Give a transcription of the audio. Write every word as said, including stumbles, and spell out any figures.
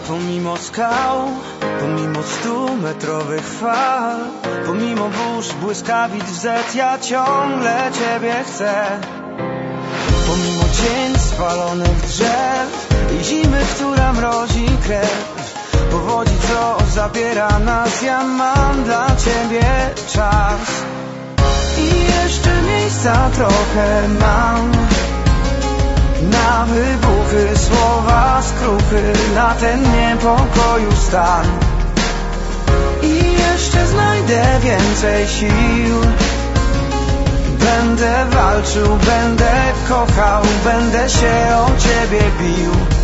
Pomimo skał, pomimo stumetrowych fal, pomimo burz, błyskawic w zet, ja ciągle Ciebie chcę. Pomimo cień spalonych drzew i zimy, która mrozi krew, powodzi, co zabiera nas, ja mam dla Ciebie czas. I jeszcze miejsca trochę mam na wybuchy, słowa, skruchy, na ten niepokoju stan. I jeszcze znajdę więcej sił. Będę walczył, będę kochał, będę się o Ciebie bił.